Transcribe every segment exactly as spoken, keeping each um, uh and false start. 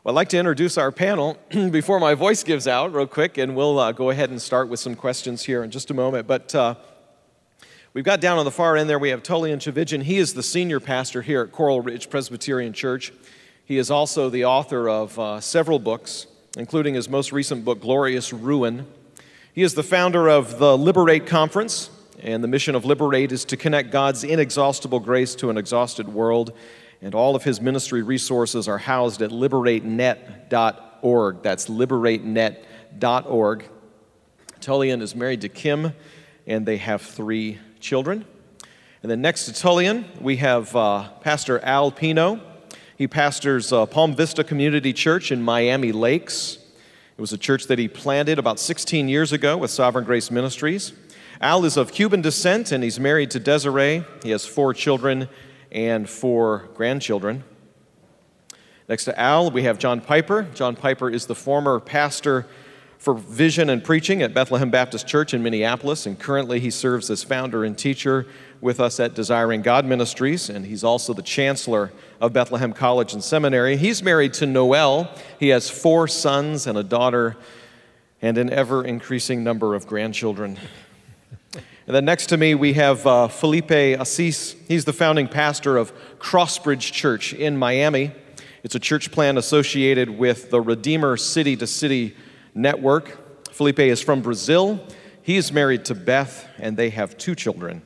Well, I'd like to introduce our panel before my voice gives out real quick, and we'll uh, go ahead and start with some questions here in just a moment. But uh, we've got down on the far end there, we have Tullian Tchividjian. He is the senior pastor here at Coral Ridge Presbyterian Church. He is also the author of uh, several books, including his most recent book, Glorious Ruin. He is the founder of the Liberate Conference, and the mission of Liberate is to connect God's inexhaustible grace to an exhausted world. And all of his ministry resources are housed at liberate net dot org. That's liberate net dot org. Tullian is married to Kim, and they have three children. And then next to Tullian, we have uh, Pastor Al Pino. He pastors uh, Palm Vista Community Church in Miami Lakes. It was a church that he planted about sixteen years ago with Sovereign Grace Ministries. Al is of Cuban descent, and he's married to Desiree. He has four children and four grandchildren. Next to Al, we have John Piper. John Piper is the former pastor for vision and preaching at Bethlehem Baptist Church in Minneapolis, and currently he serves as founder and teacher with us at Desiring God Ministries, and he's also the chancellor of Bethlehem College and Seminary. He's married to Noelle. He has four sons and a daughter and an ever-increasing number of grandchildren. And then next to me, we have uh, Felipe Assis. He's the founding pastor of Crossbridge Church in Miami. It's a church plant associated with the Redeemer City to City network. Felipe is from Brazil. He is married to Beth, and they have two children.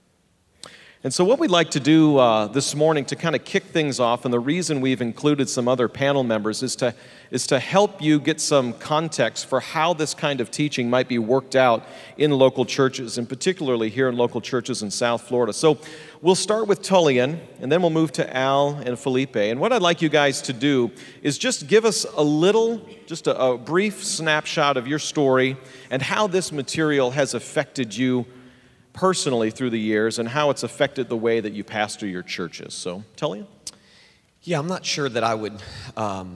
And so what we'd like to do uh, this morning to kind of kick things off, and the reason we've included some other panel members is to is to help you get some context for how this kind of teaching might be worked out in local churches, and particularly here in local churches in South Florida. So we'll start with Tullian, and then we'll move to Al and Felipe. And what I'd like you guys to do is just give us a little, just a, a brief snapshot of your story and how this material has affected you personally through the years and how it's affected the way that you pastor your churches. So, Tullian? Yeah, I'm not sure that I would um,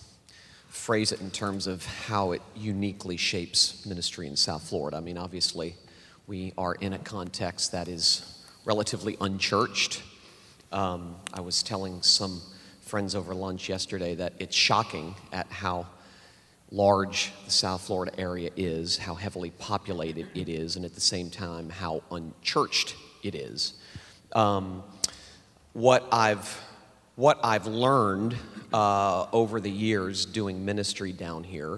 phrase it in terms of how it uniquely shapes ministry in South Florida. I mean, obviously, we are in a context that is relatively unchurched. Um, I was telling some friends over lunch yesterday that it's shocking at how large the South Florida area is, how heavily populated it is, and at the same time, how unchurched it is. Um, what I've what I've learned uh, over the years doing ministry down here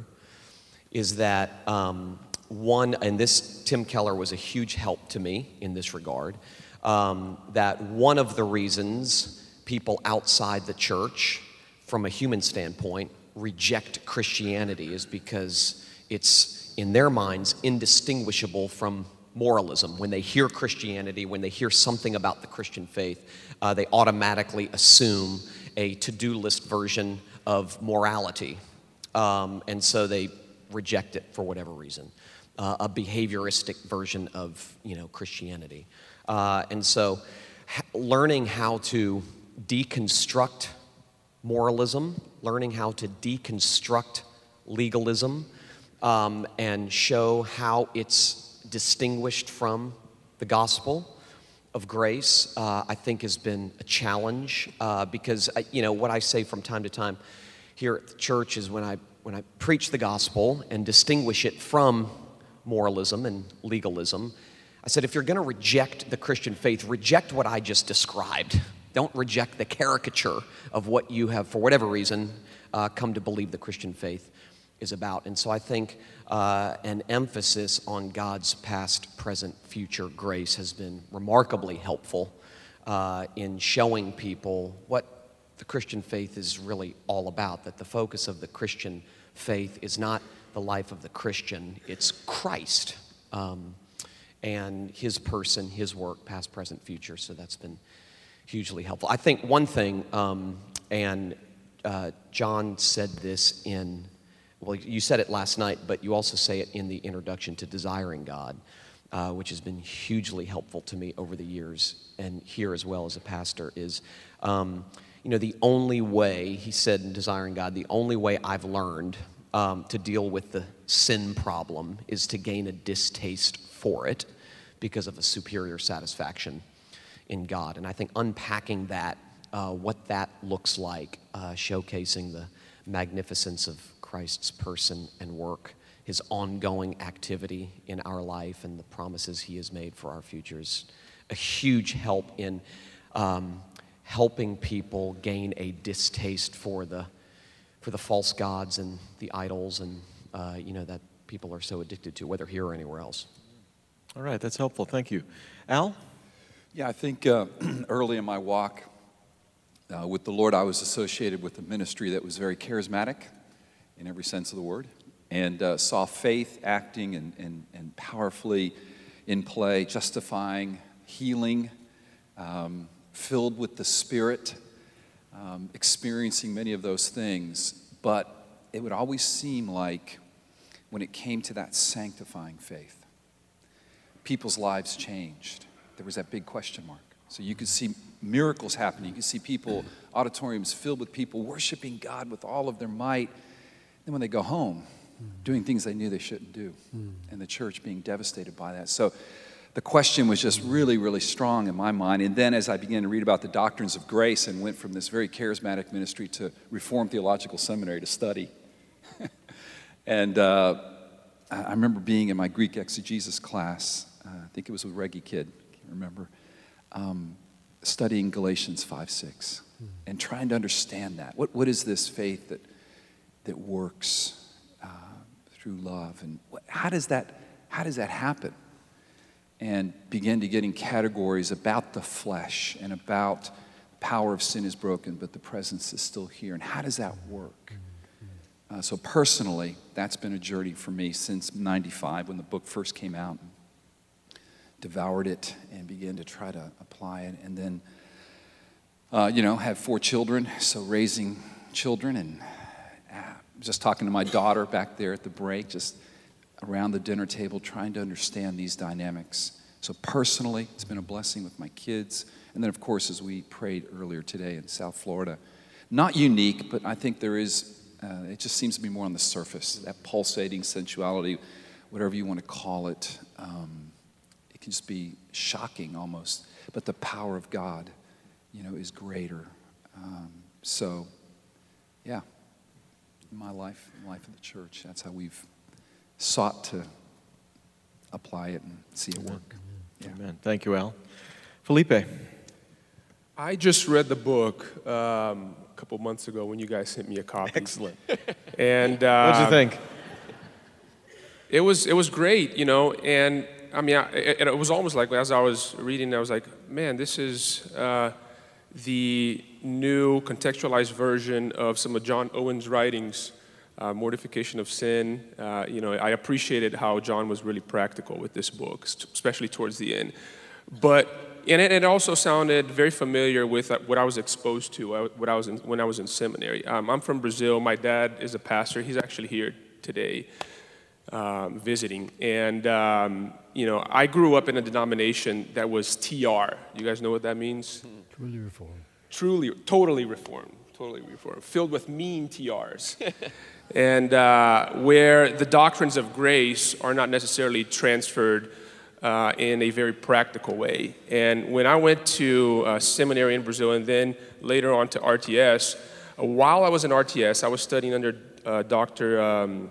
is that um, one, and this Tim Keller was a huge help to me in this regard. Um, that one of the reasons people outside the church, from a human standpoint, reject Christianity is because it's, in their minds, indistinguishable from moralism. When they hear Christianity, when they hear something about the Christian faith, uh, they automatically assume a to-do list version of morality. Um, and so they reject it for whatever reason, uh, a behavioristic version of, you know, Christianity. Uh, and so ha- learning how to deconstruct moralism, learning how to deconstruct legalism, um, and show how it's distinguished from the gospel of grace, uh, I think has been a challenge, uh, because, I, you know, what I say from time to time here at the church is when I when I preach the gospel and distinguish it from moralism and legalism, I said, if you're going to reject the Christian faith, reject what I just described. Don't reject the caricature of what you have, for whatever reason, uh, come to believe the Christian faith is about. And so I think uh, an emphasis on God's past, present, future grace has been remarkably helpful uh, in showing people what the Christian faith is really all about, that the focus of the Christian faith is not the life of the Christian, it's Christ um, and his person, his work, past, present, future. So that's been hugely helpful. I think one thing, um, and uh, John said this in, well, you said it last night, but you also say it in the introduction to Desiring God, uh, which has been hugely helpful to me over the years, and here as well as a pastor, is, um, you know, the only way, he said in Desiring God, the only way I've learned um, to deal with the sin problem is to gain a distaste for it because of a superior satisfaction in God. And I think unpacking that, uh, what that looks like, uh, showcasing the magnificence of Christ's person and work, his ongoing activity in our life, and the promises he has made for our futures. A huge help in um, helping people gain a distaste for the for the false gods and the idols, and uh, you know, that people are so addicted to, whether here or anywhere else. All right, that's helpful. Thank you. Al? Yeah, I think uh, early in my walk uh, with the Lord, I was associated with a ministry that was very charismatic in every sense of the word, and uh, saw faith acting and, and, and powerfully in play, justifying, healing, um, filled with the Spirit, um, experiencing many of those things. But it would always seem like when it came to that sanctifying faith, people's lives changed. There was that big question mark. So you could see miracles happening. You could see people, auditoriums filled with people worshiping God with all of their might. Then when they go home, doing things they knew they shouldn't do, and the church being devastated by that. So the question was just really, really strong in my mind. And then as I began to read about the doctrines of grace and went from this very charismatic ministry to Reformed Theological Seminary to study. and uh, I remember being in my Greek exegesis class, uh, I think it was with Reggie Kidd, I can't remember, um, studying Galatians five six and trying to understand that. What What is this faith that, that works uh, through love? And what, how does that how does that happen? And begin to getting categories about the flesh and about the power of sin is broken, but the presence is still here. And how does that work? Uh, so personally, that's been a journey for me since ninety-five when the book first came out. And devoured it and began to try to apply it. And then, uh, you know, have four children, so raising children. And uh, just talking to my daughter back there at the break, just around the dinner table, trying to understand these dynamics. So personally, it's been a blessing with my kids. And then, of course, as we prayed earlier today in South Florida, not unique, but I think there is, uh, it just seems to be more on the surface, that pulsating sensuality, whatever you want to call it. Um, it can just be shocking almost. But the power of God, you know, is greater. Um, so, yeah, in my life, in the life of the church, that's how we've sought to apply it and see it work. Yeah. Amen. Thank you, Al. Felipe. I just read the book um, a couple months ago when you guys sent me a copy. Excellent. And uh, what did you think? It was it was great, you know. And I mean, I, it, it was almost like as I was reading, I was like, man, this is uh, the new contextualized version of some of John Owen's writings. Uh, mortification of sin. Uh, you know, I appreciated how John was really practical with this book, especially towards the end. But and it, it also sounded very familiar with what I was exposed to what I was in, when I was in seminary. Um, I'm from Brazil. My dad is a pastor. He's actually here today um, visiting. And, um, you know, I grew up in a denomination that was T R. You guys know what that means? Truly reformed. Truly, totally reformed. Totally reformed. Filled with mean T Rs. And uh, where the doctrines of grace are not necessarily transferred uh, in a very practical way. And when I went to uh, seminary in Brazil and then later on to R T S, uh, while I was in R T S, I was studying under uh, Doctor Um,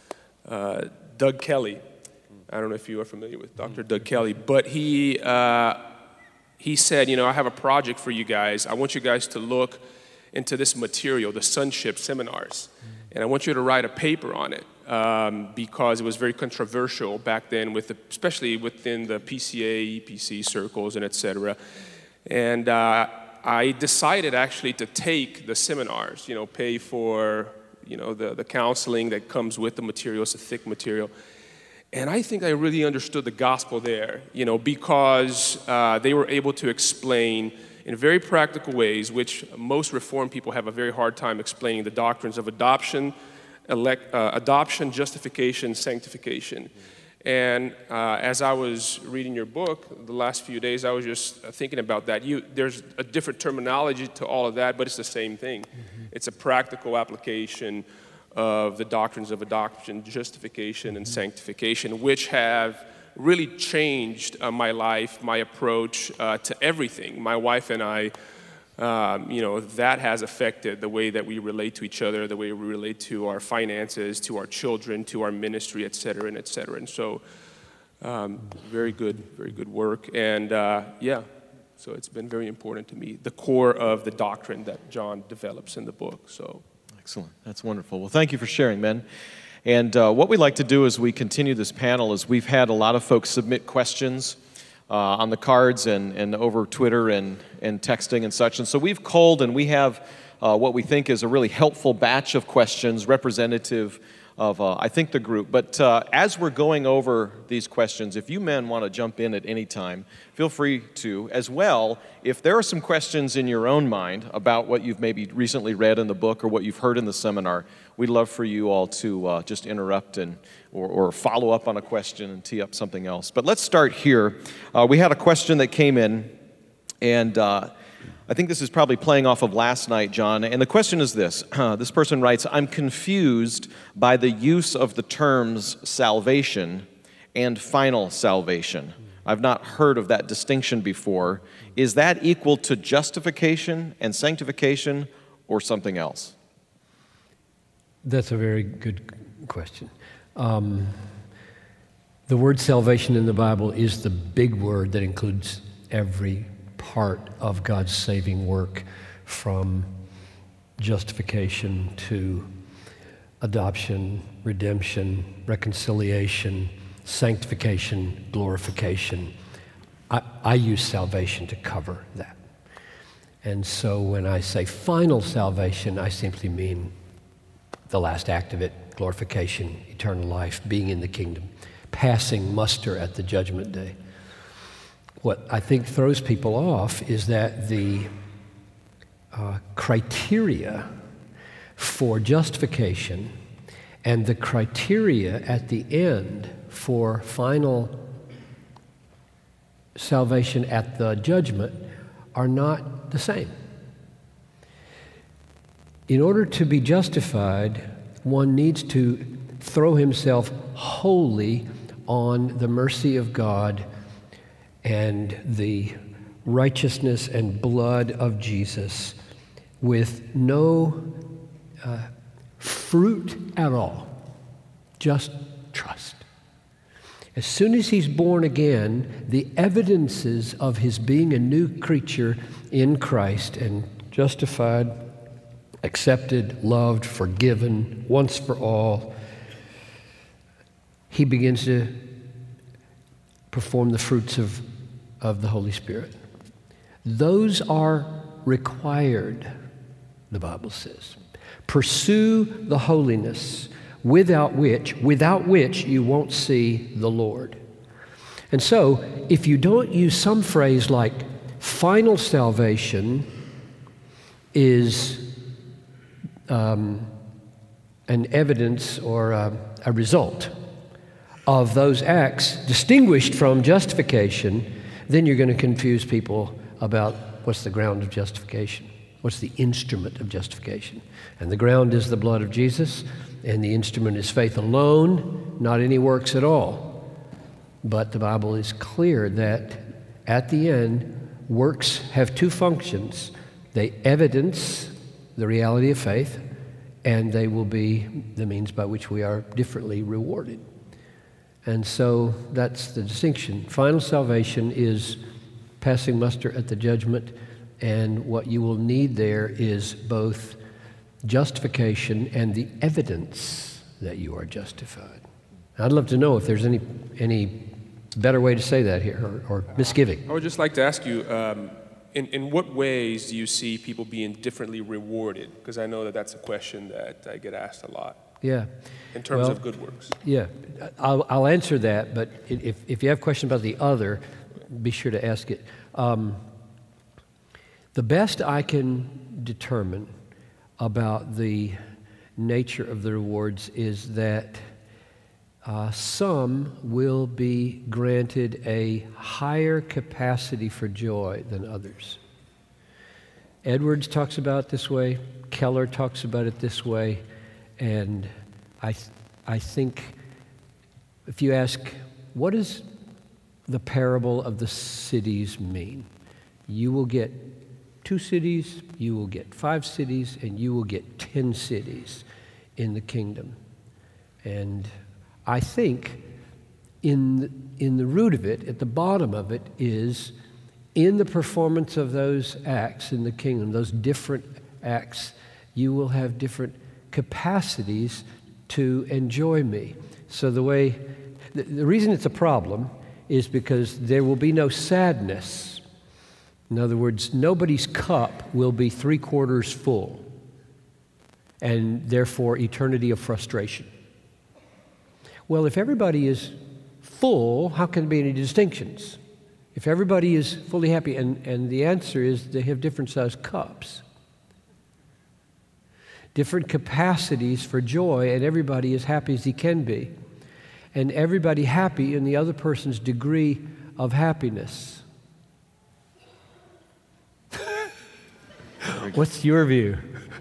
uh, Doug Kelly. I don't know if you are familiar with Doctor Doug Kelly, but he uh, he said, you know, I have a project for you guys. I want you guys to look into this material, the sonship seminars. And I want you to write a paper on it um, because it was very controversial back then, with the, especially within the P C A, E P C circles, and et cetera. And uh, I decided actually to take the seminars, you know, pay for, you know, the, the counseling that comes with the material. It's a thick material. And I think I really understood the gospel there, you know, because uh, they were able to explain in very practical ways, which most Reformed people have a very hard time explaining, the doctrines of adoption, elect, uh, adoption, justification, sanctification. And uh, as I was reading your book the last few days, I was just thinking about that. You, there's a different terminology to all of that, but it's the same thing. Mm-hmm. It's a practical application of the doctrines of adoption, justification, mm-hmm. and sanctification, which have really changed uh, my life, my approach uh, to everything. My wife and I um, you know, that has affected the way that we relate to each other, the way we relate to our finances, to our children, to our ministry, et cetera, and et cetera. And so, um, very good, very good work. And uh, yeah, so it's been very important to me, the core of the doctrine that John develops in the book. So, excellent. That's wonderful. Well, thank you for sharing, Ben. And uh, what we'd like to do as we continue this panel is we've had a lot of folks submit questions uh, on the cards and, and over Twitter and, and texting and such. And so we've culled and we have uh, what we think is a really helpful batch of questions representative of, uh, I think, the group. But uh, as we're going over these questions, if you men want to jump in at any time, feel free to. As well, if there are some questions in your own mind about what you've maybe recently read in the book or what you've heard in the seminar, we'd love for you all to uh, just interrupt and or, or follow up on a question and tee up something else. But let's start here. Uh, we had a question that came in, and uh, I think this is probably playing off of last night, John. And the question is this. Uh, this person writes, I'm confused by the use of the terms salvation and final salvation. I've not heard of that distinction before. Is that equal to justification and sanctification or something else? That's a very good question. Um, the word salvation in the Bible is the big word that includes every part of God's saving work, from justification to adoption, redemption, reconciliation, sanctification, glorification. I, I use salvation to cover that. And so when I say final salvation, I simply mean the last act of it, glorification, eternal life, being in the kingdom, passing muster at the judgment day. What I think throws people off is that the uh, criteria for justification and the criteria at the end for final salvation at the judgment are not the same. In order to be justified, one needs to throw himself wholly on the mercy of God and the righteousness and blood of Jesus with no uh, fruit at all, just trust. As soon as he's born again, the evidences of his being a new creature in Christ and justified, accepted, loved, forgiven, once for all, he begins to perform the fruits of, of the Holy Spirit. Those are required, the Bible says. Pursue the holiness without which, without which you won't see the Lord. And so, if you don't use some phrase like final salvation is um, an evidence or a, a result of those acts distinguished from justification, then you're going to confuse people about what's the ground of justification, what's the instrument of justification. And the ground is the blood of Jesus, and the instrument is faith alone, not any works at all. But the Bible is clear that at the end, works have two functions. They evidence the reality of faith, and they will be the means by which we are differently rewarded. And so that's the distinction. Final salvation is passing muster at the judgment, and what you will need there is both justification and the evidence that you are justified. I'd love to know if there's any any better way to say that here, or, or misgiving. I would just like to ask you, um, in, in what ways do you see people being differently rewarded? Because I know that that's a question that I get asked a lot. Yeah. In terms well, of good works. Yeah, I'll, I'll answer that, but if, if you have questions about the other, be sure to ask it. Um, the best I can determine about the nature of the rewards is that uh, some will be granted a higher capacity for joy than others. Edwards talks about it this way, Keller talks about it this way, and I, th- I think if you ask, what does the parable of the cities mean? You will get two cities, you will get five cities, and you will get ten cities in the kingdom. And I think in the, in the root of it, at the bottom of it, is in the performance of those acts in the kingdom, those different acts, you will have different capacities to enjoy me. So the way, the, the reason it's a problem is because there will be no sadness. In other words, nobody's cup will be three quarters full, and therefore eternity of frustration. Well, if everybody is full, how can there be any distinctions? If everybody is fully happy, and, and the answer is they have different sized cups, different capacities for joy, and everybody as happy as he can be, and everybody happy in the other person's degree of happiness. What's your view?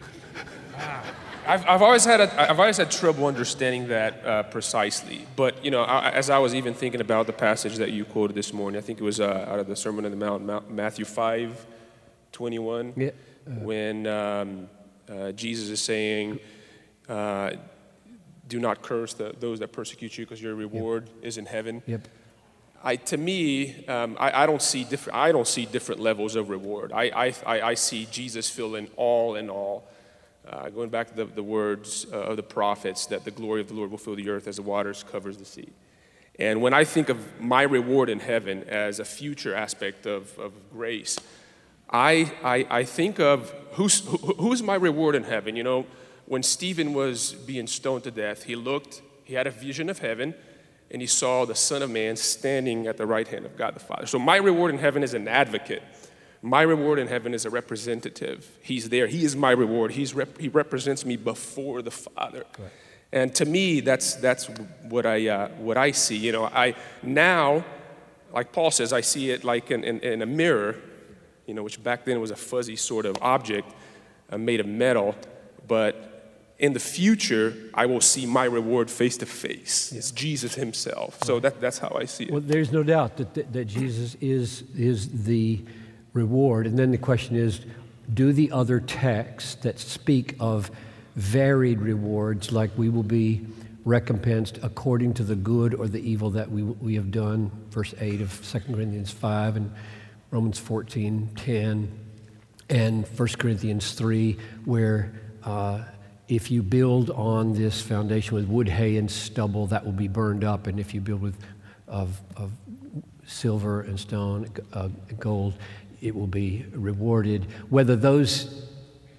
I've, I've always had a, I've always had trouble understanding that uh, precisely. But you know, I, as I was even thinking about the passage that you quoted this morning, I think it was uh, out of the Sermon on the Mount, Mount Matthew five twenty-one, yeah. uh, when um, uh, Jesus is saying, uh, "Do not curse the, those that persecute you, because your reward yep. is in heaven." Yep. I, to me, um, I, I don't see different. I don't see different levels of reward. I, I, I see Jesus filling all in all. Uh, going back to the, the words uh, of the prophets, that the glory of the Lord will fill the earth as the waters covers the sea. And when I think of my reward in heaven as a future aspect of, of grace, I, I, I think of who's, who, who's my reward in heaven. You know, when Stephen was being stoned to death, he looked, he had a vision of heaven, and he saw the Son of Man standing at the right hand of God the Father. So my reward in heaven is an advocate. My reward in heaven is a representative. He's there. He is my reward. He's rep- he represents me before the Father. Right. And to me, that's that's what I uh, what I see. You know, I now, like Paul says, I see it like in, in, in a mirror. You know, which back then was a fuzzy sort of object uh, made of metal. But in the future, I will see my reward face to face. It's Jesus Himself. So that that's how I see it. Well, there's no doubt that that, that Jesus is is the reward. And then the question is, do the other texts that speak of varied rewards, like we will be recompensed according to the good or the evil that we we have done, verse eight of Second Corinthians five and Romans fourteen ten, and First Corinthians three, where uh, if you build on this foundation with wood, hay, and stubble, that will be burned up, and if you build with of, of silver and stone, uh, gold, it will be rewarded. Whether those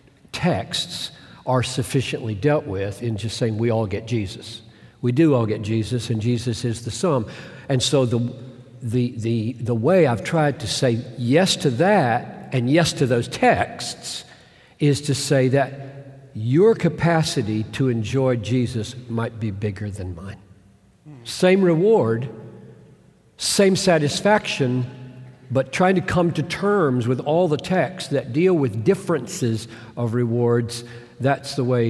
texts are sufficiently dealt with in just saying we all get Jesus. We do all get Jesus, and Jesus is the sum. And so the the the the way I've tried to say yes to that and yes to those texts is to say that your capacity to enjoy Jesus might be bigger than mine. Same reward, same satisfaction, but trying to come to terms with all the texts that deal with differences of rewards, that's the way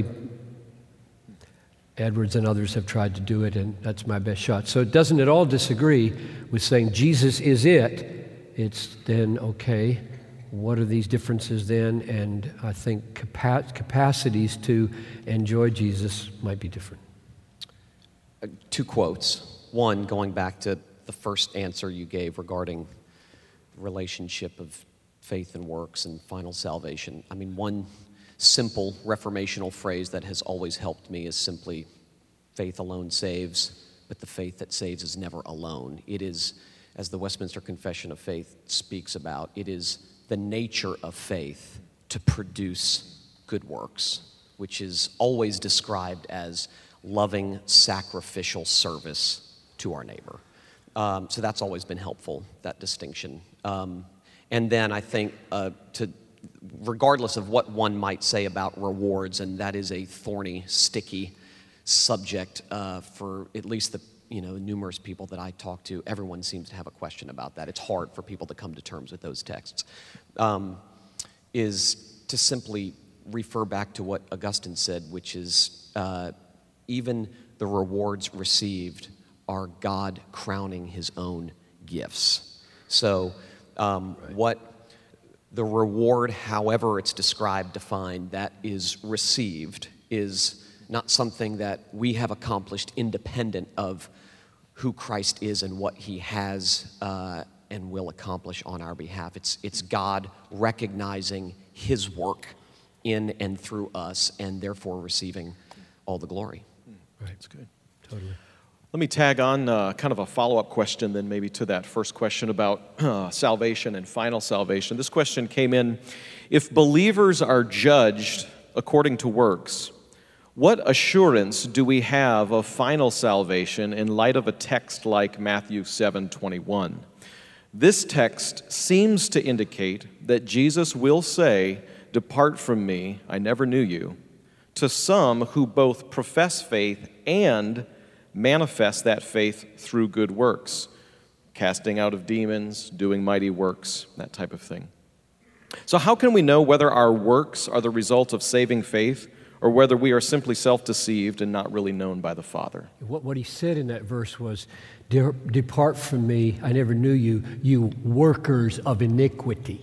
Edwards and others have tried to do it, and that's my best shot. So it doesn't at all disagree with saying Jesus is it. It's then, okay, what are these differences then? And I think capa- capacities to enjoy Jesus might be different. Uh, two quotes. One, going back to the first answer you gave regarding relationship of faith and works and final salvation. I mean, one simple reformational phrase that has always helped me is simply, faith alone saves, but the faith that saves is never alone. It is, as the Westminster Confession of Faith speaks about, it is the nature of faith to produce good works, which is always described as loving sacrificial service to our neighbor. Um, so that's always been helpful, that distinction. Um, and then I think uh, to, regardless of what one might say about rewards, and that is a thorny, sticky subject uh, for at least the you know numerous people that I talk to, everyone seems to have a question about that. It's hard for people to come to terms with those texts. Um, is to simply refer back to what Augustine said, which is uh, even the rewards received are God crowning His own gifts. So um, what the reward, however it's described, defined, that is received is not something that we have accomplished independent of who Christ is and what he has uh, and will accomplish on our behalf. It's, it's God recognizing his work in and through us and therefore receiving all the glory. Right, that's good. Totally. Let me tag on uh, kind of a follow-up question then maybe to that first question about uh, salvation and final salvation. This question came in, if believers are judged according to works, what assurance do we have of final salvation in light of a text like Matthew seven twenty-one? This text seems to indicate that Jesus will say, "Depart from me, I never knew you," to some who both profess faith and manifest that faith through good works, casting out of demons, doing mighty works, that type of thing. So how can we know whether our works are the result of saving faith or whether we are simply self-deceived and not really known by the Father? What, what he said in that verse was, "De- depart from me, I never knew you, you workers of iniquity."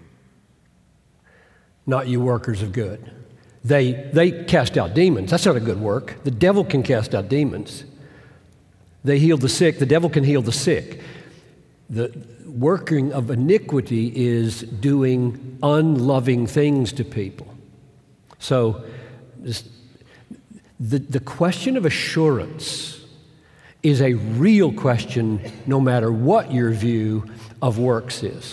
Not you workers of good. They, they cast out demons. That's not a good work. The devil can cast out demons. They heal the sick. The devil can heal the sick. The working of iniquity is doing unloving things to people. So this, the, the question of assurance is a real question no matter what your view of works is.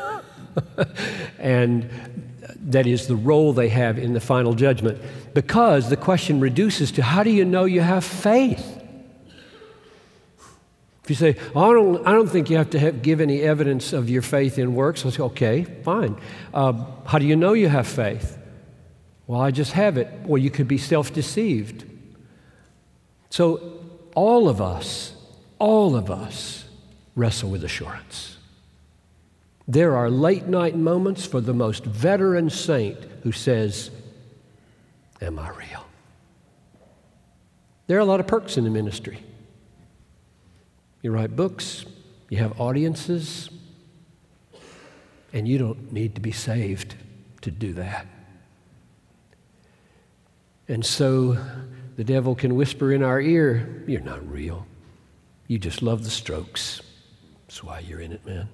And that is the role they have in the final judgment. Because the question reduces to, how do you know you have faith? If you say, oh, I don't, I don't think you have to have, give any evidence of your faith in works, I'll say, okay, fine. Uh, how do you know you have faith? Well, I just have it. Well, you could be self-deceived. So all of us, all of us wrestle with assurance. There are late night moments for the most veteran saint who says, am I real? There are a lot of perks in the ministry. You write books, you have audiences, and you don't need to be saved to do that. And so the devil can whisper in our ear, you're not real. You just love the Strokes. That's why you're in it, man.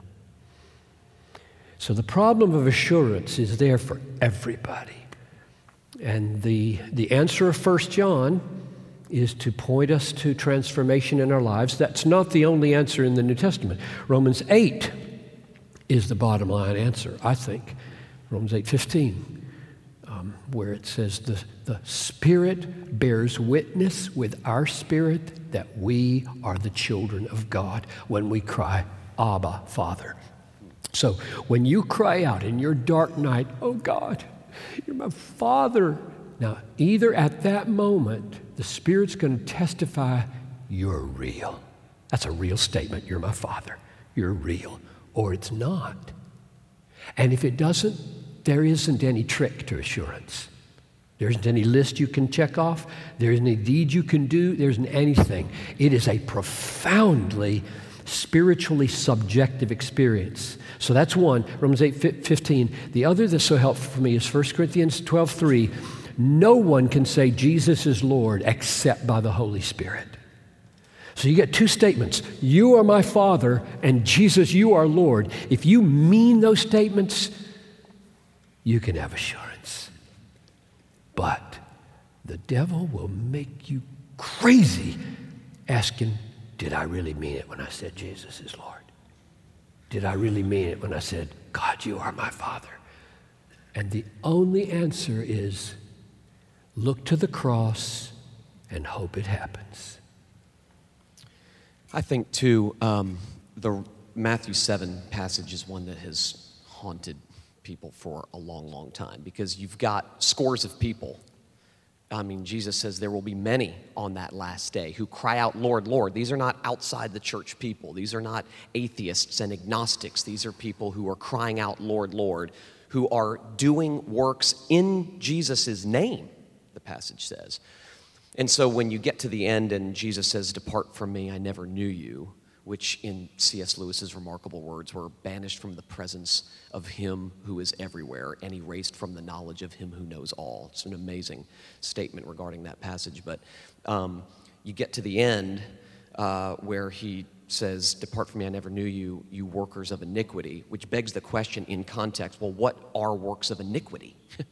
So the problem of assurance is there for everybody. And the, the answer of First John is to point us to transformation in our lives. That's not the only answer in the New Testament. Romans eight is the bottom line answer, I think. Romans eight fifteen, um, where it says, the, the Spirit bears witness with our spirit that we are the children of God when we cry, Abba, Father. So when you cry out in your dark night, oh God, you're my Father. Now, either at that moment, the Spirit's going to testify, you're real. That's a real statement. You're my Father. You're real. Or it's not. And if it doesn't, there isn't any trick to assurance. There isn't any list you can check off. There isn't any deed you can do. There isn't anything. It is a profoundly spiritually subjective experience. So that's one, Romans eight fifteen. The other that's so helpful for me is First Corinthians twelve three. No one can say Jesus is Lord except by the Holy Spirit. So you get two statements. You are my Father, and Jesus, you are Lord. If you mean those statements, you can have assurance. But the devil will make you crazy asking, did I really mean it when I said Jesus is Lord? Did I really mean it when I said, God, you are my Father? And the only answer is, look to the cross and hope it happens. I think, too, um, the Matthew seven passage is one that has haunted people for a long, long time because you've got scores of people. I mean, Jesus says there will be many on that last day who cry out, Lord, Lord. These are not outside the church people. These are not atheists and agnostics. These are people who are crying out, Lord, Lord, who are doing works in Jesus' name, the passage says. And so when you get to the end and Jesus says, depart from me, I never knew you, which in C S Lewis's remarkable words were banished from the presence of him who is everywhere and erased from the knowledge of him who knows all. It's an amazing statement regarding that passage. But um, you get to the end uh, where he says, "Depart from me, I never knew you, you workers of iniquity," which begs the question in context, well, what are works of iniquity?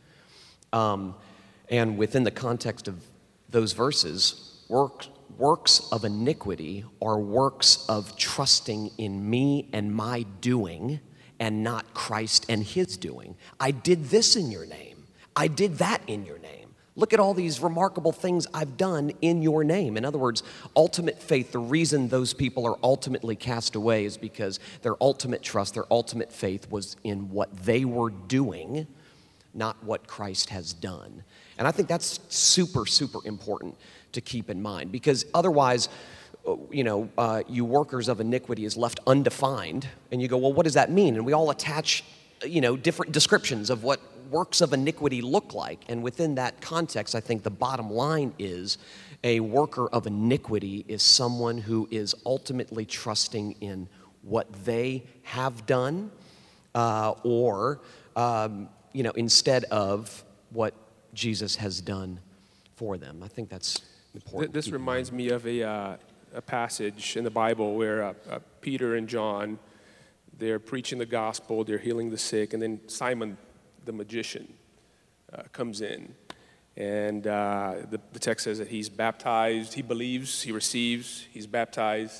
um, and within the context of those verses, work, works of iniquity are works of trusting in me and my doing and not Christ and his doing. I did this in your name. I did that in your name. Look at all these remarkable things I've done in your name. In other words, ultimate faith, the reason those people are ultimately cast away is because their ultimate trust, their ultimate faith was in what they were doing, not what Christ has done. And I think that's super, super important to keep in mind, because otherwise, you know, uh, you workers of iniquity is left undefined, and you go, well, what does that mean? And we all attach, you know, different descriptions of what works of iniquity look like. And within that context, I think the bottom line is a worker of iniquity is someone who is ultimately trusting in what they have done, uh, or, um, you know, instead of what Jesus has done for them. I think that's important. This reminds me of a, uh, a passage in the Bible where uh, uh, Peter and John, they're preaching the gospel, they're healing the sick, and then Simon the magician uh, comes in, and uh, the, the text says that he's baptized, he believes, he receives, he's baptized,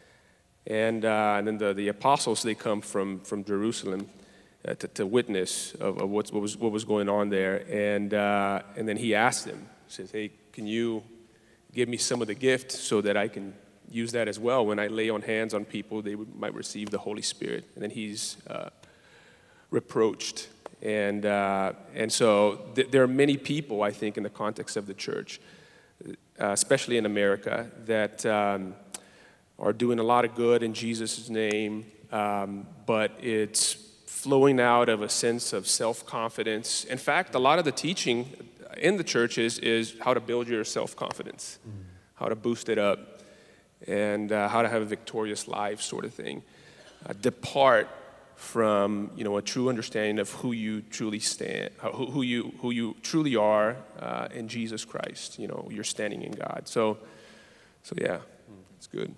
and, uh, and then the, the apostles, they come from, from Jerusalem uh, to, to witness of, of what's, what, was, what was going on there, and, uh, and then he asked them, he says, hey, can you give me some of the gift so that I can use that as well? When I lay on hands on people, they would, might receive the Holy Spirit. And then he's uh, reproached. And uh, and so th- there are many people, I think, in the context of the church, uh, especially in America, that um, are doing a lot of good in Jesus' name, um, but it's flowing out of a sense of self-confidence. In fact, a lot of the teaching in the church is, is how to build your self-confidence, mm. how to boost it up, and uh, how to have a victorious life, sort of thing. Uh, depart from, you know, a true understanding of who you truly stand, who, who you who you truly are uh, in Jesus Christ. You know, you're standing in God. So, so yeah, it's good.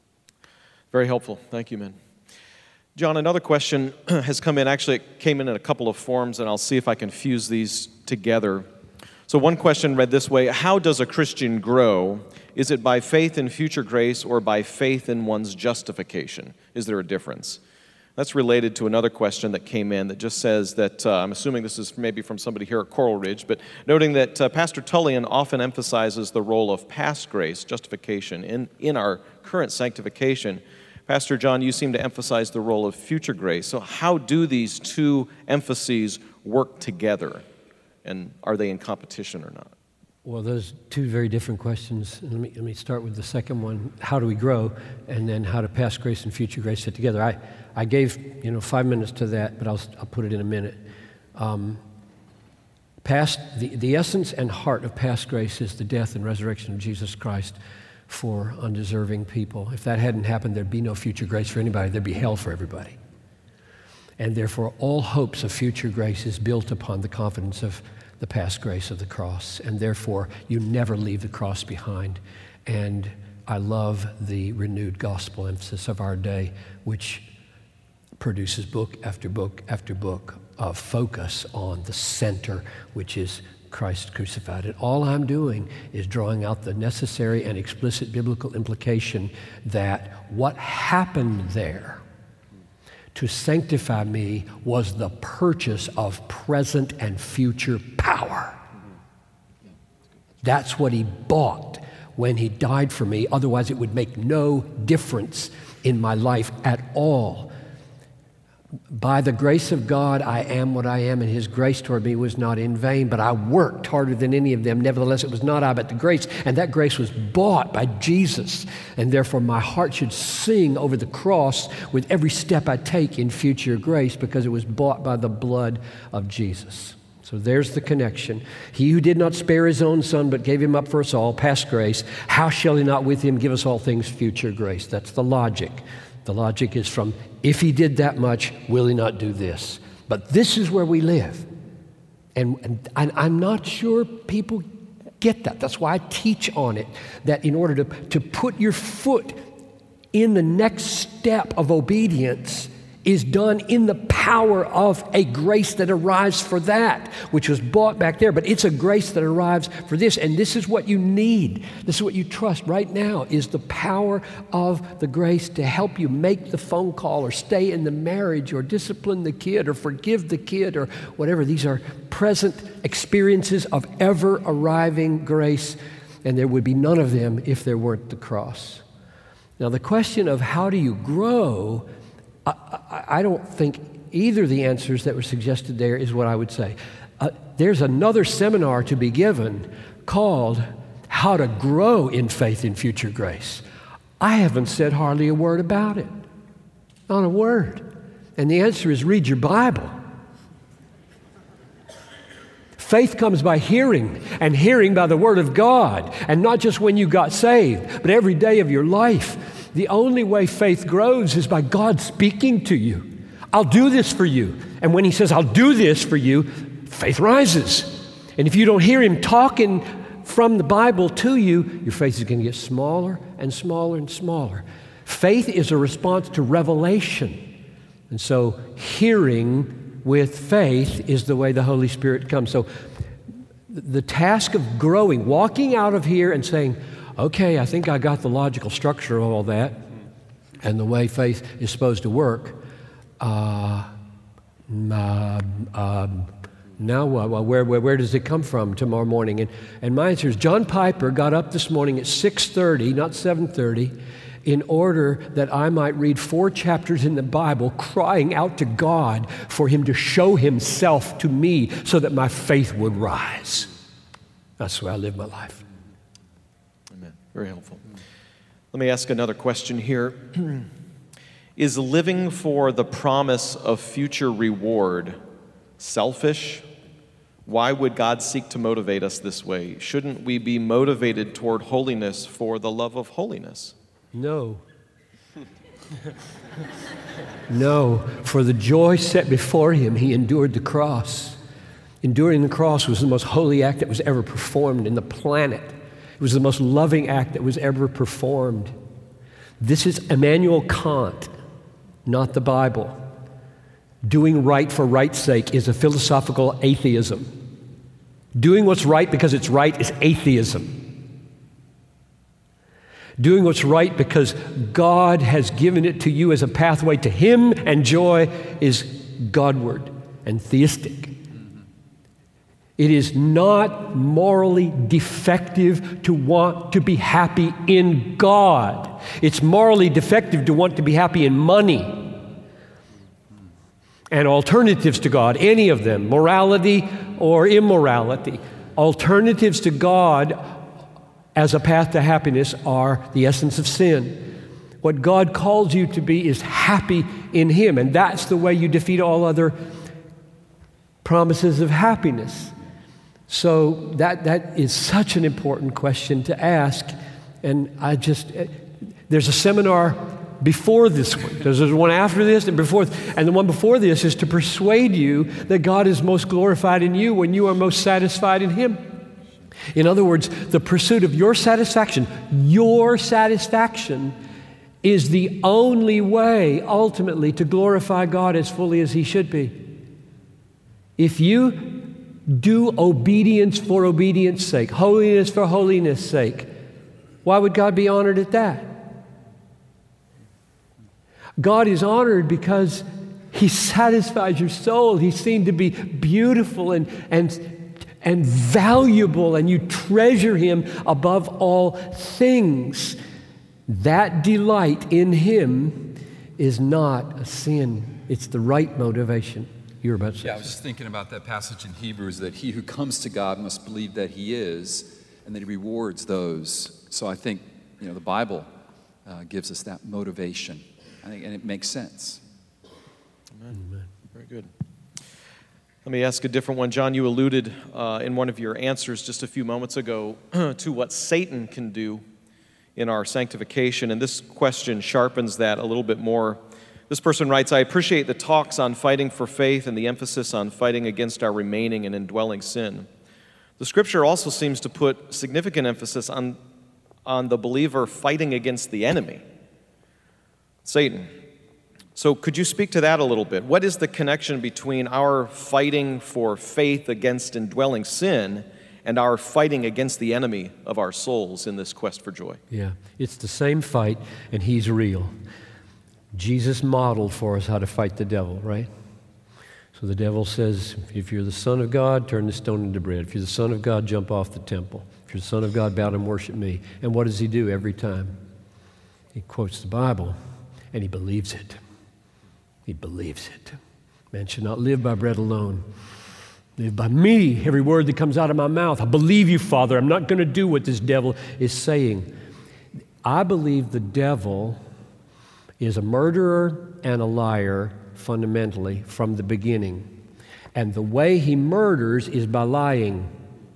Very helpful. Thank you, man. John, another question has come in. Actually, it came in in a couple of forms, and I'll see if I can fuse these together. So one question read this way: how does a Christian grow? Is it by faith in future grace or by faith in one's justification? Is there a difference? That's related to another question that came in that just says that, uh, I'm assuming this is maybe from somebody here at Coral Ridge, but noting that uh, Pastor Tullian often emphasizes the role of past grace, justification, in, in our current sanctification. Pastor John, you seem to emphasize the role of future grace. So how do these two emphases work together? And are they in competition or not? Well, those two very different questions. Let me, let me start with the second one. How do we grow? And then how do past grace and future grace fit together? I, I gave, you know, five minutes to that, but I'll, I'll put it in a minute. Um, past, the, the essence and heart of past grace is the death and resurrection of Jesus Christ for undeserving people. If that hadn't happened, there'd be no future grace for anybody. There'd be hell for everybody. And therefore, all hopes of future grace is built upon the confidence of the past grace of the cross, and therefore you never leave the cross behind. And I love the renewed gospel emphasis of our day, which produces book after book after book of focus on the center, which is Christ crucified. And all I'm doing is drawing out the necessary and explicit biblical implication that what happened there to sanctify me was the purchase of present and future power. That's what he bought when he died for me. Otherwise, it would make no difference in my life at all. By the grace of God, I am what I am, and his grace toward me was not in vain, but I worked harder than any of them. Nevertheless, it was not I, but the grace, and that grace was bought by Jesus, and therefore my heart should sing over the cross with every step I take in future grace, because it was bought by the blood of Jesus. So there's the connection. He who did not spare his own son, but gave him up for us all, past grace, how shall he not with him give us all things, future grace? That's the logic. The logic is from, if he did that much, will he not do this? But this is where we live. And, and, and I'm not sure people get that. That's why I teach on it, that in order to, to put your foot in the next step of obedience is done in the power of a grace that arrives for that, which was bought back there. But it's a grace that arrives for this. And this is what you need. This is what you trust right now, is the power of the grace to help you make the phone call or stay in the marriage or discipline the kid or forgive the kid or whatever. These are present experiences of ever-arriving grace, and there would be none of them if there weren't the cross. Now, the question of how do you grow, I, I, I don't think either of the answers that were suggested there is what I would say. Uh, there's another seminar to be given called How to Grow in Faith in Future Grace. I haven't said hardly a word about it. Not a word. And the answer is read your Bible. Faith comes by hearing, and hearing by the Word of God, and not just when you got saved, but every day of your life. The only way faith grows is by God speaking to you. I'll do this for you. And when He says, I'll do this for you, faith rises. And if you don't hear Him talking from the Bible to you, your faith is going to get smaller and smaller and smaller. Faith is a response to revelation. And so hearing with faith is the way the Holy Spirit comes. So the task of growing, walking out of here and saying, okay, I think I got the logical structure of all that and the way faith is supposed to work. Uh, uh, um, now uh, where, where, where does it come from tomorrow morning? And, and my answer is John Piper got up this morning at six thirty, not seven thirty, in order that I might read four chapters in the Bible, crying out to God for Him to show Himself to me so that my faith would rise. That's the way I live my life. Amen. Very helpful. Let me ask another question here. Is living for the promise of future reward selfish? Why would God seek to motivate us this way? Shouldn't we be motivated toward holiness for the love of holiness? No. No. For the joy set before Him, He endured the cross. Enduring the cross was the most holy act that was ever performed in the planet. It was the most loving act that was ever performed. This is Immanuel Kant, not the Bible. Doing right for right's sake is a philosophical atheism. Doing what's right because it's right is atheism. Doing what's right because God has given it to you as a pathway to Him and joy is Godward and theistic. It is not morally defective to want to be happy in God. It's morally defective to want to be happy in money and alternatives to God, any of them, morality or immorality. Alternatives to God as a path to happiness are the essence of sin. What God calls you to be is happy in Him, and that's the way you defeat all other promises of happiness. So that that is such an important question to ask, and I just, there's a seminar before this one. There's one after this and before, and the one before this is to persuade you that God is most glorified in you when you are most satisfied in Him. In other words, the pursuit of your satisfaction, your satisfaction is the only way ultimately to glorify God as fully as He should be. If you do obedience for obedience sake, holiness for holiness sake, why would God be honored at that? God is honored because He satisfies your soul. He's seen to be beautiful and, and and valuable, and you treasure Him above all things. That delight in Him is not a sin. It's the right motivation. You're about to say. Yeah, I was just thinking about that passage in Hebrews, that he who comes to God must believe that He is, and that He rewards those. So I think, you know, the Bible uh, gives us that motivation. I think, and it makes sense. Amen. Amen. Very good. Let me ask a different one. John, you alluded uh, in one of your answers just a few moments ago to what Satan can do in our sanctification, and this question sharpens that a little bit more. This person writes, I appreciate the talks on fighting for faith and the emphasis on fighting against our remaining and indwelling sin. The Scripture also seems to put significant emphasis on, on the believer fighting against the enemy, Satan. So could you speak to that a little bit? What is the connection between our fighting for faith against indwelling sin and our fighting against the enemy of our souls in this quest for joy? Yeah, it's the same fight, and he's real. Jesus modeled for us how to fight the devil, right? So the devil says, if you're the Son of God, turn the stone into bread. If you're the Son of God, jump off the temple. If you're the Son of God, bow and worship me. And what does he do every time? He quotes the Bible, and he believes it. He believes it. Man should not live by bread alone. Live by me, every word that comes out of my mouth. I believe you, Father. I'm not going to do what this devil is saying. I believe the devil is a murderer and a liar fundamentally from the beginning. And the way he murders is by lying.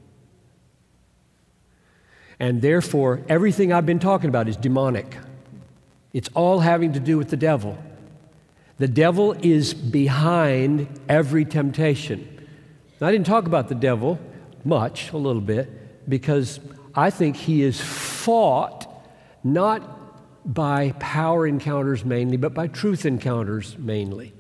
And therefore, everything I've been talking about is demonic. It's all having to do with the devil. The devil is behind every temptation. Now, I didn't talk about the devil much, a little bit, because I think he is fought not by power encounters mainly, but by truth encounters mainly.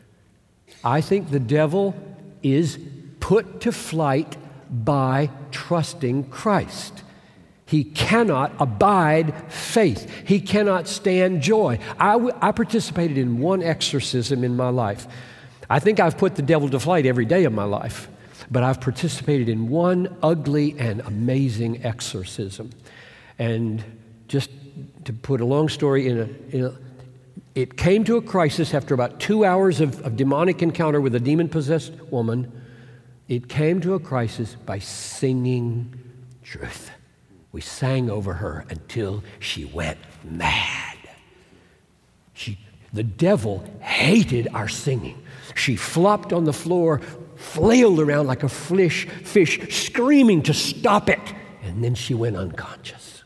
I think the devil is put to flight by trusting Christ. He cannot abide faith. He cannot stand joy. I, w- I participated in one exorcism in my life. I think I've put the devil to flight every day of my life, but I've participated in one ugly and amazing exorcism. And just to put a long story in a, in a it came to a crisis after about two hours of, of demonic encounter with a demon-possessed woman. It came to a crisis by singing truth. We sang over her until she went mad. She, the devil hated our singing. She flopped on the floor, flailed around like a fish, fish, screaming to stop it, and then she went unconscious.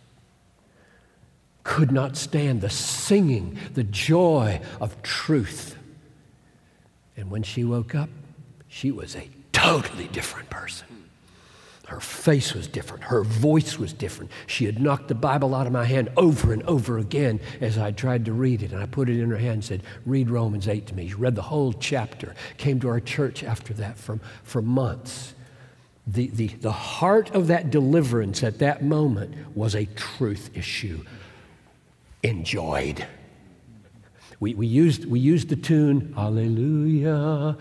Could not stand the singing, the joy of truth. And when she woke up, she was a totally different person. Her face was different. Her voice was different. She had knocked the Bible out of my hand over and over again as I tried to read it. And I put it in her hand and said, read Romans eight to me. She read the whole chapter. Came to our church after that for, for months. The, the, the heart of that deliverance at that moment was a truth issue. Enjoyed. We, we, used, we used the tune, Hallelujah,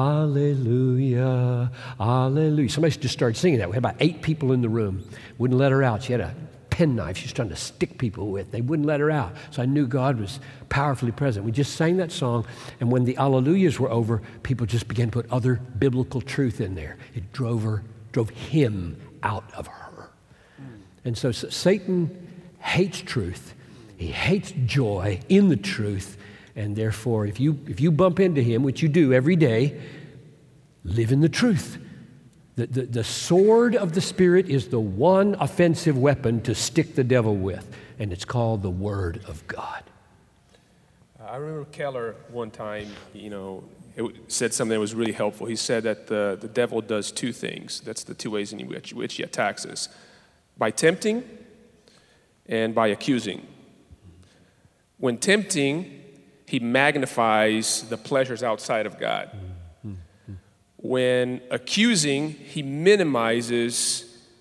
Hallelujah, Hallelujah. Somebody just started singing that. We had about eight people in the room. Wouldn't let her out. She had a penknife she was trying to stick people with. They wouldn't let her out. So I knew God was powerfully present. We just sang that song, and when the Hallelujahs were over, people just began to put other biblical truth in there. It drove her, drove him out of her. And so Satan hates truth. He hates joy in the truth. And therefore, if you if you bump into him, which you do every day, live in the truth. The, the, the sword of the Spirit is the one offensive weapon to stick the devil with, and it's called the Word of God. Uh, I remember Keller one time, you know, it said something that was really helpful. He said that the, the devil does two things. That's the two ways in which, which he attacks us. By tempting and by accusing. When tempting, he magnifies the pleasures outside of God. Mm-hmm. When accusing, he minimizes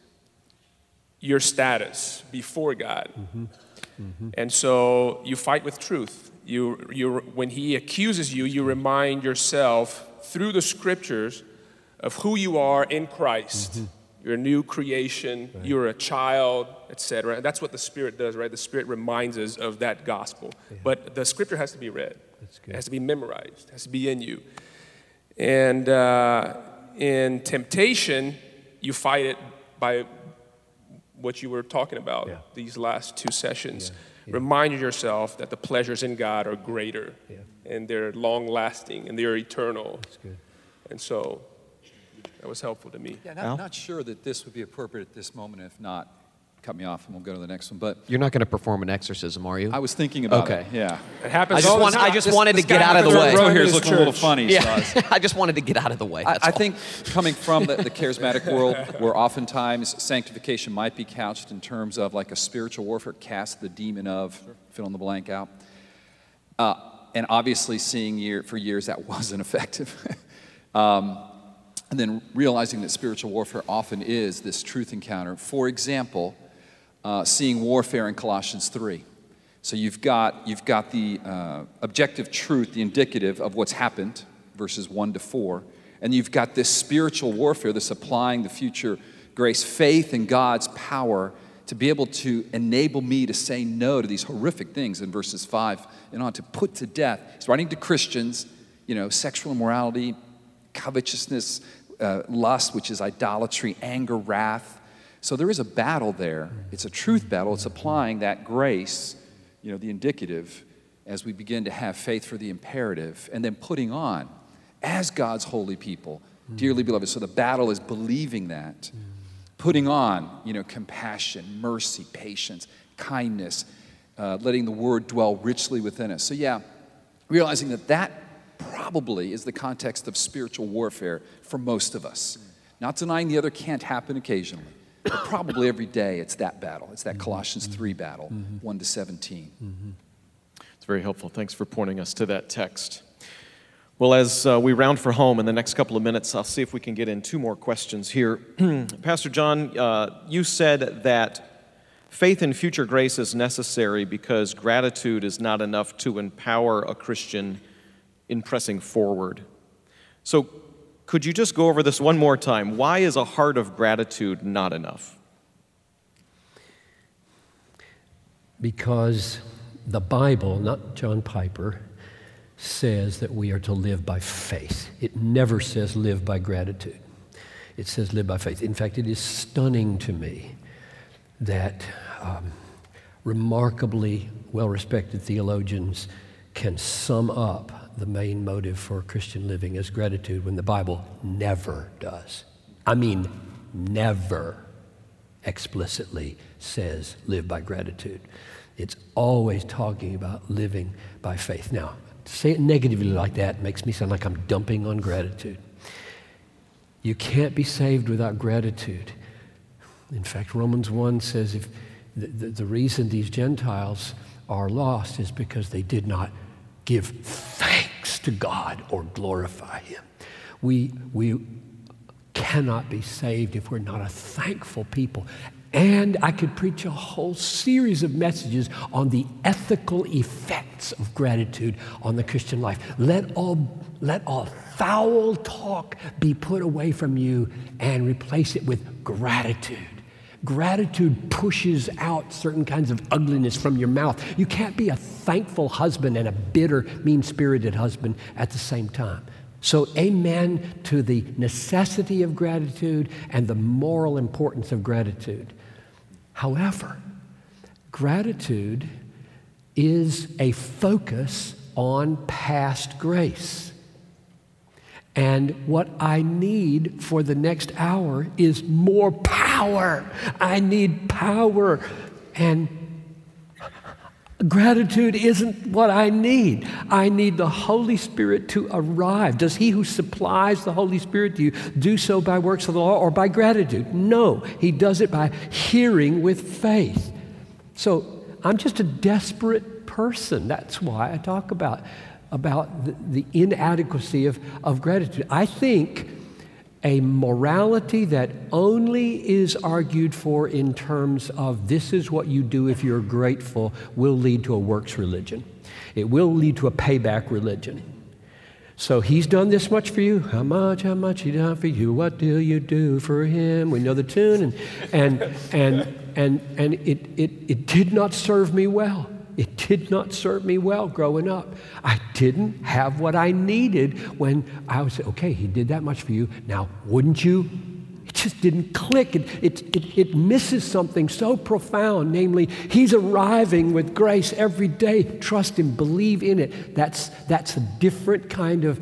your status before God. Mm-hmm. Mm-hmm. And so you fight with truth. You, you, when he accuses you, you remind yourself through the scriptures of who you are in Christ. Mm-hmm. You're a new creation, right. You're a child, et cetera. And that's what the Spirit does, right? The Spirit reminds us of that gospel. Yeah. But the Scripture has to be read. That's good. It has to be memorized. It has to be in you. And uh, in temptation, you fight it by what you were talking about yeah. these last two sessions. Yeah. Yeah. Remind yourself that the pleasures in God are greater, yeah. and they're long-lasting, and they're eternal. That's good. And so that was helpful to me. Yeah, not, not sure that this would be appropriate at this moment. If not, cut me off and we'll go to the next one. But You're not going to perform an exorcism, are you? I was thinking about Okay. it. Yeah. It happens I just all the want- I time. just This- wanted to this get guy out of the happens way. all Row time here in is his looking a little church. funny. Yeah, So I just wanted to get out of the way. I, That's I all. think coming from the, the charismatic world, where oftentimes sanctification might be couched in terms of like a spiritual warfare, cast the demon of, fill in the blank out. Uh, and obviously seeing year, for years that wasn't effective. um, and then realizing that spiritual warfare often is this truth encounter. For example, uh, seeing warfare in Colossians three. So you've got, you've got the uh, objective truth, the indicative of what's happened, verses one to four. And you've got this spiritual warfare, this applying the future grace, faith in God's power to be able to enable me to say no to these horrific things in verses five and on, to put to death. He's writing to Christians, you know, sexual immorality, covetousness, uh, lust, which is idolatry, anger, wrath. So there is a battle there. It's a truth battle. It's applying that grace, you know, the indicative, as we begin to have faith for the imperative, and then putting on, as God's holy people, dearly beloved. So the battle is believing that, putting on, you know, compassion, mercy, patience, kindness, uh, letting the word dwell richly within us. So yeah, realizing that that probably is the context of spiritual warfare for most of us. Not denying the other can't happen occasionally, but probably every day it's that battle. It's that Colossians three battle, one to seventeen. It's very helpful. Thanks for pointing us to that text. Well, as uh, we round for home in the next couple of minutes, I'll see if we can get in two more questions here. Pastor John, uh, you said that faith in future grace is necessary because gratitude is not enough to empower a Christian in pressing forward. So could you just go over this one more time? Why is a heart of gratitude not enough? Because the Bible, not John Piper, says that we are to live by faith. It never says live by gratitude. It says live by faith. In fact, it is stunning to me that um, remarkably well-respected theologians can sum up the main motive for Christian living as gratitude when the Bible never does. I mean, never explicitly says live by gratitude. It's always talking about living by faith. Now, to say it negatively like that makes me sound like I'm dumping on gratitude. You can't be saved without gratitude. In fact, Romans one says if the, the, the reason these Gentiles are lost is because they did not give thanks to God or glorify Him. We, we cannot be saved if we're not a thankful people. And I could preach a whole series of messages on the ethical effects of gratitude on the Christian life. Let all, let all foul talk be put away from you and replace it with gratitude. Gratitude pushes out certain kinds of ugliness from your mouth. You can't be a thankful husband and a bitter, mean-spirited husband at the same time. So amen to the necessity of gratitude and the moral importance of gratitude. However, gratitude is a focus on past grace. And what I need for the next hour is more power. I need power. And gratitude isn't what I need. I need the Holy Spirit to arrive. Does he who supplies the Holy Spirit to you do so by works of the law or by gratitude? No, he does it by hearing with faith. So I'm just a desperate person. That's why I talk about about the, the inadequacy of, of gratitude. I think a morality that only is argued for in terms of this is what you do if you're grateful will lead to a works religion. It will lead to a payback religion. So he's done this much for you. How much, how much he done for you? What do you do for him? We know the tune. And and and and, and it, it, it did not serve me well. It did not serve me well growing up. I didn't have what I needed when I was, okay, he did that much for you. Now, wouldn't you? It just didn't click. It, it, it, it misses something so profound, namely, he's arriving with grace every day. Trust him, believe in it. That's, that's a different kind of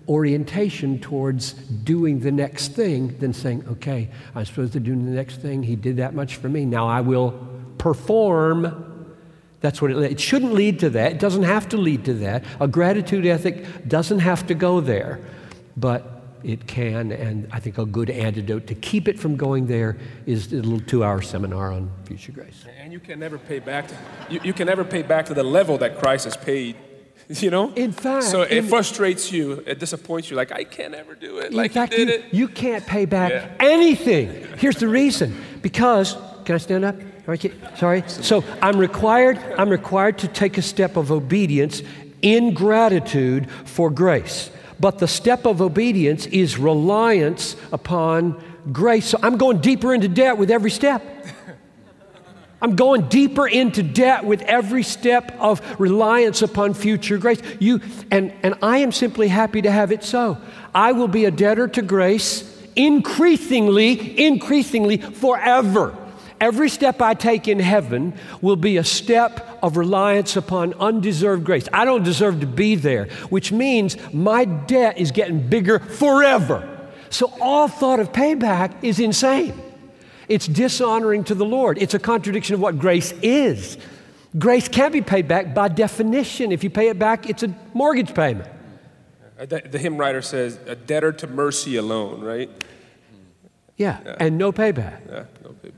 orientation towards doing the next thing than saying, okay, I'm supposed to do the next thing. He did that much for me. Now I will perform. That's what it, it shouldn't lead to that. It doesn't have to lead to that. A gratitude ethic doesn't have to go there, but it can, and I think a good antidote to keep it from going there is a little two-hour seminar on future grace. And you can never pay back to, you, you can never pay back to the level that Christ has paid. You know? In fact, so it in, frustrates you, it disappoints you, like, I can't ever do it, in like fact, you did you, it. you can't pay back Yeah. anything. Here's the reason. Because, can I stand up? Okay, sorry. So I'm required, I'm required to take a step of obedience in gratitude for grace. But the step of obedience is reliance upon grace. So I'm going deeper into debt with every step. I'm going deeper into debt with every step of reliance upon future grace. You and, and I am simply happy to have it so. I will be a debtor to grace increasingly, increasingly forever. Every step I take in heaven will be a step of reliance upon undeserved grace. I don't deserve to be there, which means my debt is getting bigger forever. So all thought of payback is insane. It's dishonoring to the Lord. It's a contradiction of what grace is. Grace can't be paid back by definition. If you pay it back, it's a mortgage payment. The, the hymn writer says, a debtor to mercy alone, right? Yeah, Yeah. and no payback. Yeah, no payback.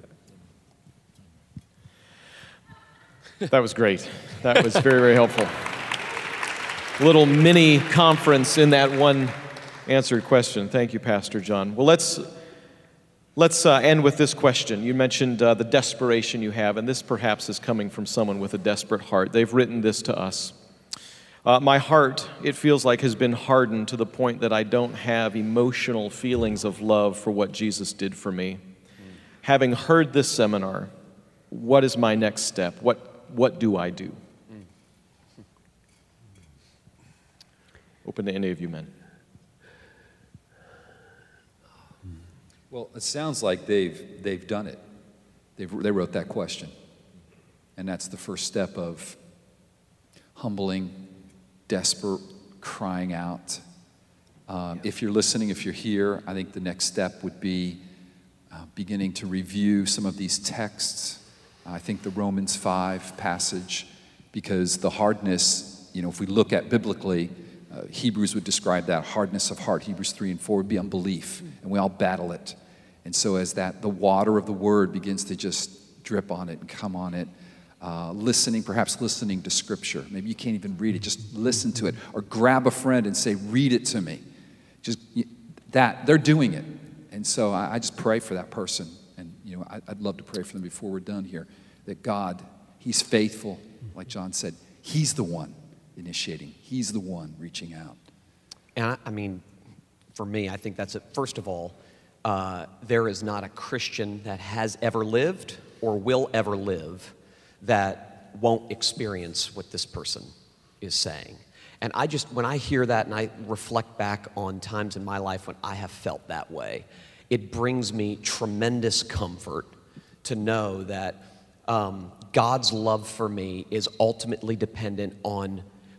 That was great. That was very, very helpful. Little mini conference in that one answered question. Thank you, Pastor John. Well, let's let's uh, end with this question. You mentioned uh, the desperation you have, and this perhaps is coming from someone with a desperate heart. They've written this to us. Uh, my heart, it feels like, has been hardened to the point that I don't have emotional feelings of love for what Jesus did for me. Having heard this seminar, what is my next step? What What do I do? Open to any of you men. Well, it sounds like they've they've done it. They've, they wrote that question. And that's the first step of humbling, desperate, crying out. Um, if you're listening, if you're here, I think the next step would be uh, beginning to review some of these texts. I think the Romans five passage, because the hardness, you know, if we look at biblically, uh, Hebrews would describe that hardness of heart. Hebrews three and four would be unbelief, and we all battle it. And so as that, the water of the word begins to just drip on it and come on it, uh, listening, perhaps listening to scripture. Maybe you can't even read it, just listen to it. Or grab a friend and say, read it to me. Just that, they're doing it. And so I, I just pray for that person. You know, I'd love to pray for them before we're done here, that God, He's faithful, like John said. He's the one initiating. He's the one reaching out. And I, I mean, for me, I think that's it. First of all, uh, there is not a Christian that has ever lived or will ever live that won't experience what this person is saying. And I just, when I hear that and I reflect back on times in my life when I have felt that way, it brings me tremendous comfort to know that um, God's love for me is ultimately dependent on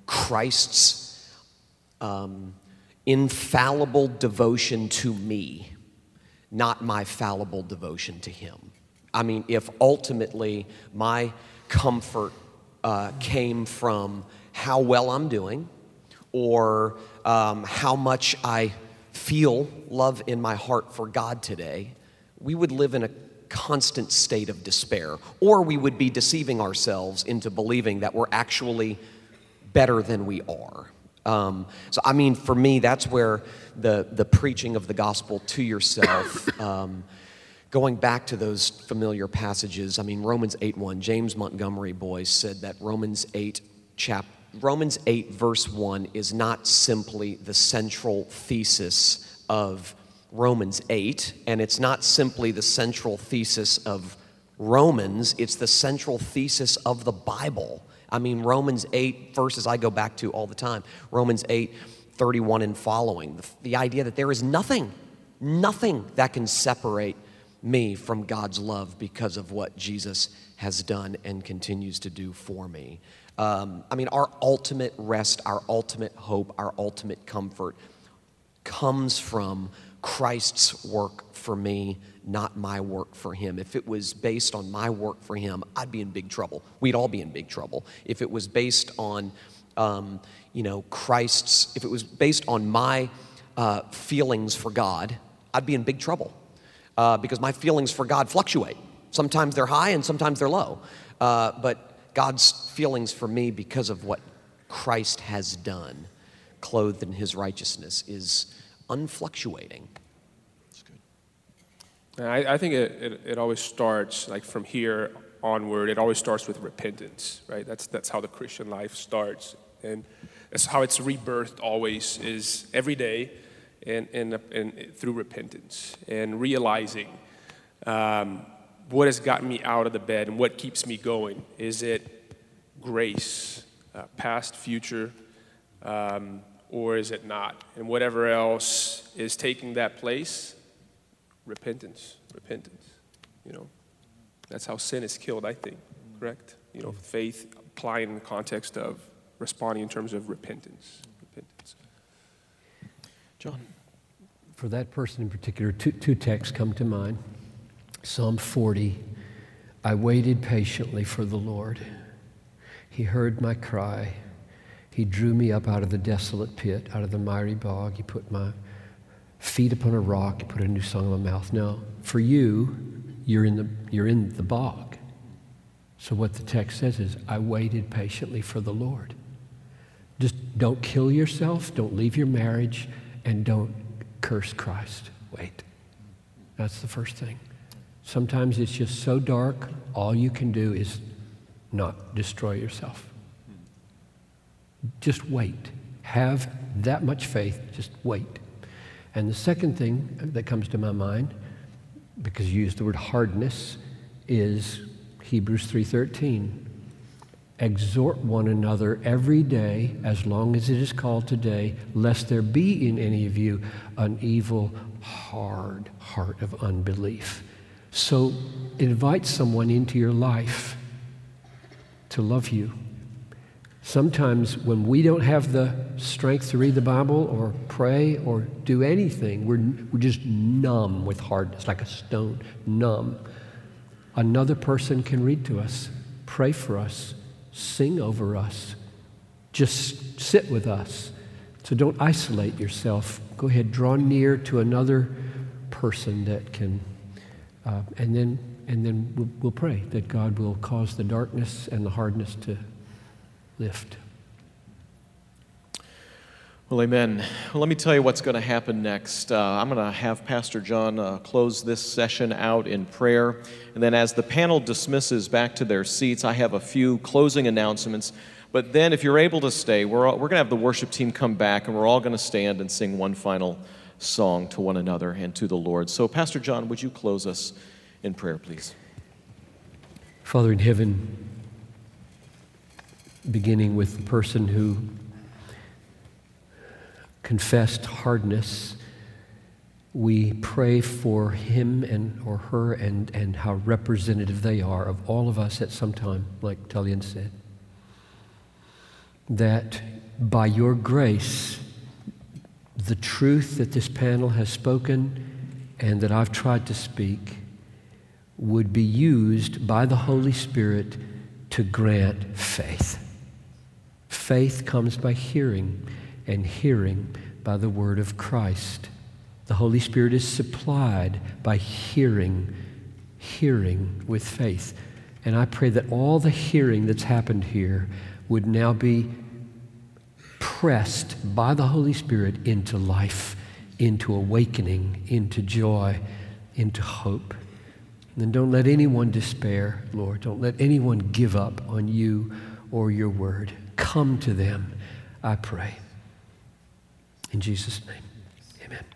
Christ's um, infallible devotion to me, not my fallible devotion to Him. I mean, if ultimately my comfort uh, came from how well I'm doing or um, how much I feel love in my heart for God today, we would live in a constant state of despair, or we would be deceiving ourselves into believing that we're actually better than we are. Um, so, I mean, for me, that's where the, the preaching of the gospel to yourself, um, going back to those familiar passages, I mean, Romans eight one, James Montgomery Boyce said that Romans eight chapter Romans eight verse one is not simply the central thesis of Romans eight, and it's not simply the central thesis of Romans, it's the central thesis of the Bible. I mean, Romans eight verses I go back to all the time. Romans eight thirty-one and following. The, the idea that there is nothing, nothing that can separate me from God's love because of what Jesus has done and continues to do for me. Um, I mean, our ultimate rest, our ultimate hope, our ultimate comfort comes from Christ's work for me, not my work for him. If it was based on my work for him, I'd be in big trouble. We'd all be in big trouble. If it was based on, um, you know, Christ's, if it was based on my uh, feelings for God, I'd be in big trouble uh, because my feelings for God fluctuate. Sometimes they're high and sometimes they're low. Uh, but God's feelings for me because of what Christ has done, clothed in his righteousness, is unfluctuating. That's good. I, I think it, it, it always starts, like from here onward, it always starts with repentance, right? That's, that's how the Christian life starts. And that's how it's rebirthed always, is every day and, and, and through repentance and realizing um, what has gotten me out of the bed and what keeps me going. Is it grace, uh, past, future, um, or is it not? And whatever else is taking that place, repentance, repentance, you know. That's how sin is killed, I think, correct? You know, faith applying in the context of responding in terms of repentance, repentance. John. For that person in particular, two, two texts come to mind. Psalm forty, I waited patiently for the Lord. He heard my cry. He drew me up out of the desolate pit, out of the miry bog. He put my feet upon a rock. He put a new song in my mouth. Now, for you, you're in the you're in the bog. So what the text says is, I waited patiently for the Lord. Just don't kill yourself, don't leave your marriage, and don't curse Christ. Wait. That's the first thing. Sometimes it's just so dark, all you can do is not destroy yourself. Just wait. Have that much faith, just wait. And the second thing that comes to my mind, because you used the word hardness, is Hebrews three thirteen. Exhort one another every day, as long as it is called today, lest there be in any of you an evil, hard heart of unbelief. So invite someone into your life to love you. Sometimes when we don't have the strength to read the Bible or pray or do anything, we're, we're just numb with hardness, like a stone, numb. Another person can read to us, pray for us, sing over us, just sit with us. So don't isolate yourself. Go ahead, draw near to another person that can, uh, and then and then we'll, we'll pray that God will cause the darkness and the hardness to lift. Well, amen. Well, let me tell you what's going to happen next. Uh, I'm going to have Pastor John uh, close this session out in prayer. And then as the panel dismisses back to their seats, I have a few closing announcements. But then if you're able to stay, we're, all, we're going to have the worship team come back, and we're all going to stand and sing one final song to one another and to the Lord. So, Pastor John, would you close us in prayer, please? Father in heaven, beginning with the person who confessed hardness, we pray for him and or her and, and how representative they are of all of us at some time, like Tullian said. That by your grace, the truth that this panel has spoken and that I've tried to speak would be used by the Holy Spirit to grant faith. Faith comes by hearing, and hearing by the word of Christ. The Holy Spirit is supplied by hearing, hearing with faith. And I pray that all the hearing that's happened here would now be pressed by the Holy Spirit into life, into awakening, into joy, into hope. And don't let anyone despair, Lord. Don't let anyone give up on you or your word. Come to them, I pray. In Jesus' name, amen.